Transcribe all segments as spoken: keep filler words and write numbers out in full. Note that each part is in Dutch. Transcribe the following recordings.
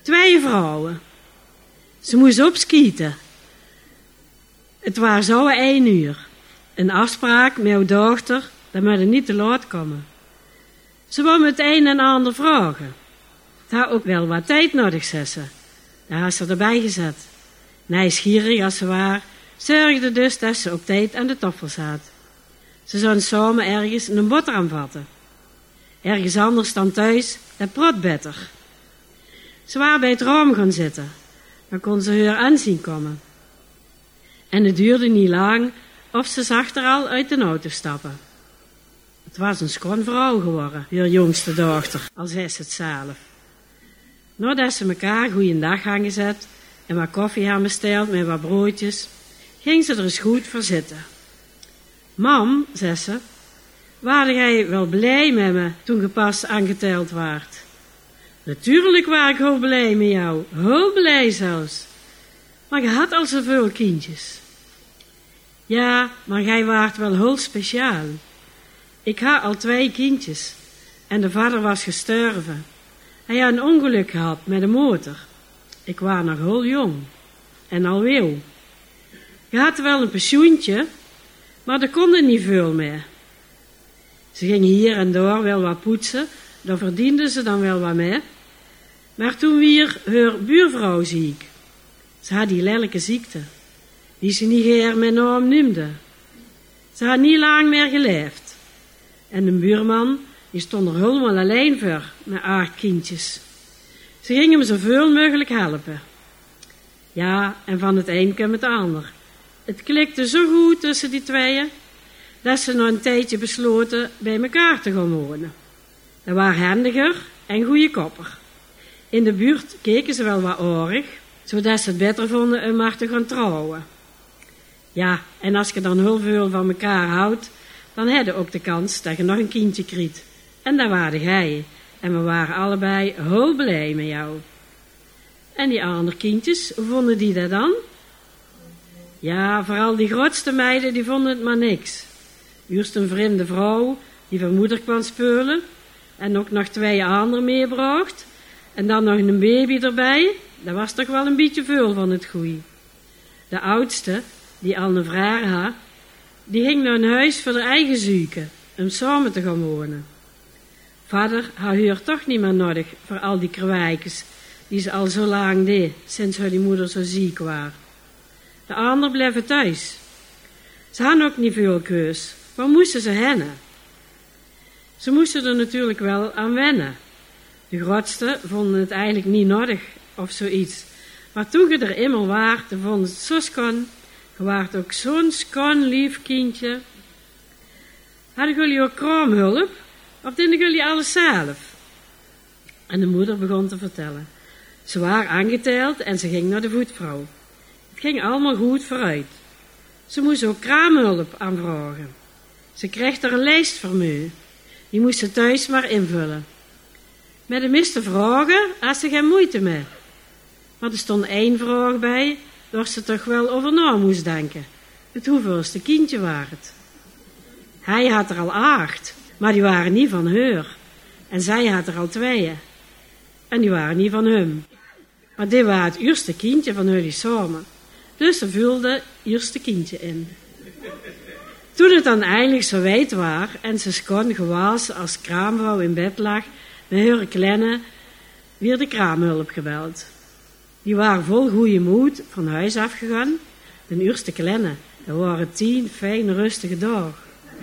Twee vrouwen. Ze moesten opschieten. Het was zo één uur. Een afspraak met uw dochter, dat moet er niet te laat komen. Ze wou me het een en ander vragen. Het had ook wel wat tijd nodig, zei ze. Daar had ze erbij gezet. Nieuwsgierig als ze waren, zorgde dus dat ze op tijd aan de tafel zat. Ze zouden samen ergens een boterham vatten. Ergens anders dan thuis, dat prot beter. Ze waren bij het raam gaan zitten. Dan kon ze haar aanzien komen. En het duurde niet lang of ze zag er al uit de auto stappen. Het was een schoon vrouw geworden, haar jongste dochter, al zei ze het zelf. Nadat ze elkaar goeiedag hadden gezet en wat koffie hadden besteld met wat broodjes, ging ze er eens goed voor zitten. Mam, zei ze, waren jij wel blij met me toen je pas aangeteld waart? Natuurlijk was ik heel blij met jou, heel blij zelfs. Maar je had al zoveel kindjes. Ja, maar jij waart wel heel speciaal. Ik had al twee kindjes en de vader was gestorven. Hij had een ongeluk gehad met de motor. Ik was nog heel jong en al wil. Je had wel een pensioentje, maar er kon er niet veel meer. Ze gingen hier en daar wel wat poetsen, daar verdienden ze dan wel wat mee. Maar toen weer haar buurvrouw ziek. Ze had die lelijke ziekte, die ze niet meer met naam noemde. Ze had niet lang meer geleefd. En de buurman, die stond er helemaal alleen voor, met acht kindjes. Ze gingen hem zoveel mogelijk helpen. Ja, en van het een kwam het ander. Het klikte zo goed tussen die tweeën, dat ze na een tijdje besloten bij elkaar te gaan wonen. Dat was handiger en goedkoper. In de buurt keken ze wel wat orig, zodat ze het beter vonden om maar te gaan trouwen. Ja, en als je dan heel veel van elkaar houdt, dan heb je ook de kans dat je nog een kindje krijgt. En dat waren jij. En we waren allebei heel blij met jou. En die andere kindjes, hoe vonden die dat dan? Ja, vooral die grootste meiden, die vonden het maar niks. Eerst een vreemde vrouw, die van moeder kwam spelen. En ook nog twee anderen meebracht. En dan nog een baby erbij. Dat was toch wel een beetje veel van het goeie. De oudste, die al een vrouw had, die ging naar een huis voor haar eigen zoeken, om samen te gaan wonen. Vader had haar toch niet meer nodig voor al die kwijkes die ze al zo lang deed, sinds haar die moeder zo ziek was. De anderen bleven thuis. Ze hadden ook niet veel keus. Waar moesten ze heen? Ze moesten er natuurlijk wel aan wennen. De grootste vonden het eigenlijk niet nodig of zoiets. Maar toen je er eenmaal waart, dan vonden ze het zo schoon. Je waart ook zo'n schoon lief kindje. Hadden jullie ook kraamhulp? Of deden jullie alles zelf? En de moeder begon te vertellen. Ze waren aangeteld en ze ging naar de voetvrouw. Het ging allemaal goed vooruit. Ze moest ook kraamhulp aanvragen. Ze kreeg er een lijst voor me. Die moest ze thuis maar invullen. Met de meeste vragen had ze geen moeite mee. Maar er stond één vraag bij, waar ze toch wel over na moest denken. Het hoeveelste kindje was het. Hij had er al acht, maar die waren niet van haar. En zij had er al tweeën. En die waren niet van hem. Maar dit was het eerste kindje van jullie samen. Dus ze vulde het eerste kindje in. Toen het dan eindelijk zo wijd was en ze schoon gewassen als kraamvrouw in bed lag, met haar kleine, weer de kraamhulp gebeld. Die waren vol goede moed van huis afgegaan. De eerste kleine, dat waren tien fijne rustige dagen.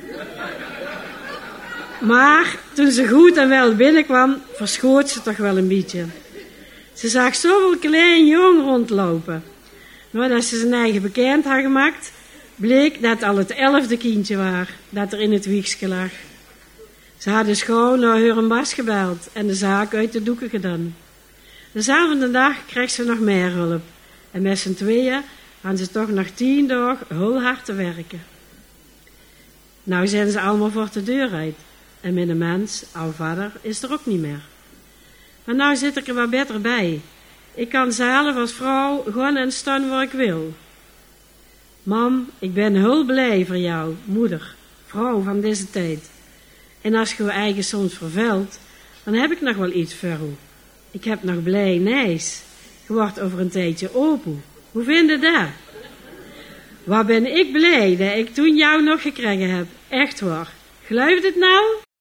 Maar toen ze goed en wel binnenkwam, verschoot ze toch wel een beetje. Ze zag zoveel klein jong rondlopen. Nadat ze zijn eigen bekend had gemaakt, bleek dat al het elfde kindje was dat er in het wiegje lag. Ze hadden schoon naar haar bas gebeld en de zaak uit de doeken gedaan. Dezelfde dag kreeg ze nog meer hulp. En met z'n tweeën hadden ze toch nog tien dagen heel hard te werken. Nou zijn ze allemaal voor de deur uit. En mijn mens, oude vader, is er ook niet meer. Maar nou zit ik er wat beter bij. Ik kan zelf als vrouw gewoon en staan waar ik wil. Mam, ik ben heel blij voor jou, moeder, vrouw van deze tijd. En als je je eigen soms vervuilt, dan heb ik nog wel iets voor u. Ik heb nog blij nijs. Je wordt over een tijdje opoe. Hoe vind je dat? Wat ben ik blij dat ik toen jou nog gekregen heb. Echt waar. Geloof het nou?